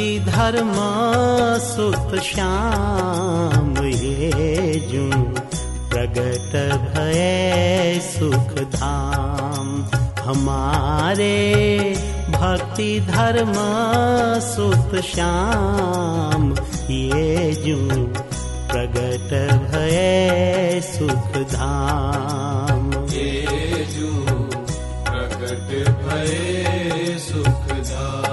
धर्म सुत श्याम ये जू प्रगट भये सुख धाम। हमारे भक्ति धर्म सुत श्याम ये जू प्रगट भये सुख धाम। ये जू प्रगट भये सुख धाम।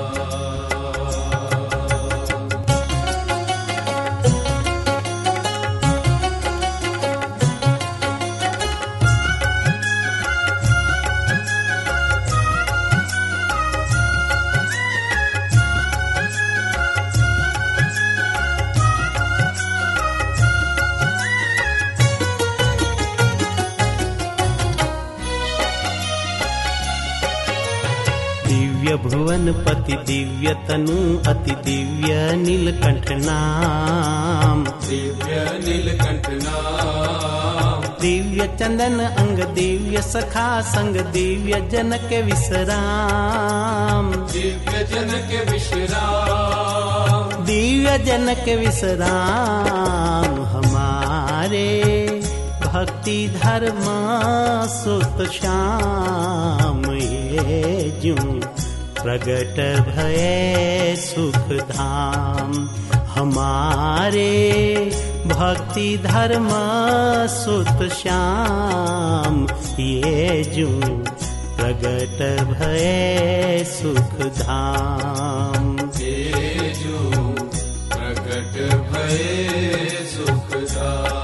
दिव्य भुवनपति दिव्य तनु अति दिव्य नीलकंठ नाम। दिव्य नीलकंठ नाम। दिव्य चंदन अंग दिव्य सखा संग दिव्य जनक विश्राम। दिव्य जनक विश्राम। दिव्य जनक विश्राम। हमारे भक्ति धर्म सुत श्याम ये जू प्रगट भये सुख धाम। हमारे भक्ति धर्म सुत श्याम ये जू प्रगट भये सुख धाम। ये जू प्रगट भये सुख धाम।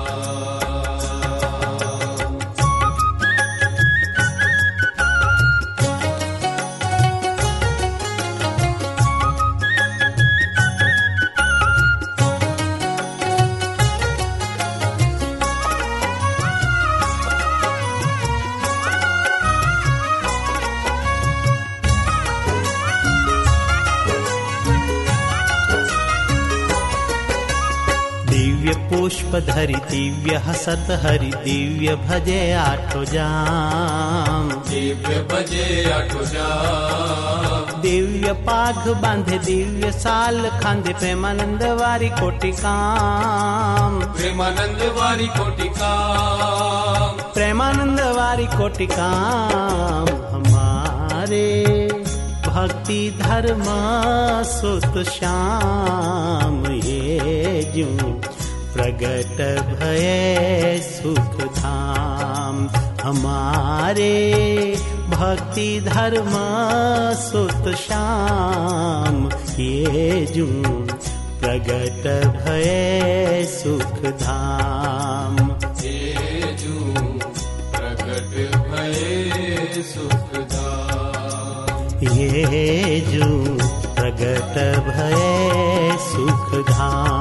दिव्य पुष्प धरि दिव्य हसत हरि दिव्य भजे आठो जाम। दिव्य भजे आठो जाम। दिव्य पाघ बांधे दिव्य साल खांदे प्रेमानंद वारी कोटि काम। प्रेमानंद वारी कोटि काम। प्रेमानंद वारी कोटि काम। हमारे भक्ति धर्म सुत श्याम ये जू प्रगट भये सुख धाम। हमारे भक्ति धर्म सुत श्याम ये जू प्रगट भये सुख धाम। ये जू प्रगट भये सुख धाम। ये जू प्रगट भये सुख धाम।